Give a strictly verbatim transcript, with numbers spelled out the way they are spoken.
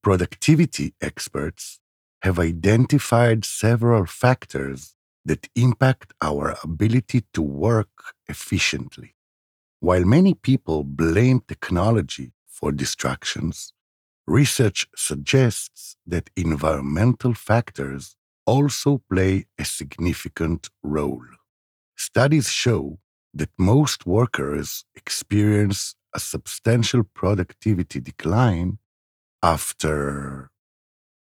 Productivity experts have identified several factors that impact our ability to work efficiently. While many people blame technology for distractions, research suggests that environmental factors also play a significant role. Studies show that most workers experience a substantial productivity decline after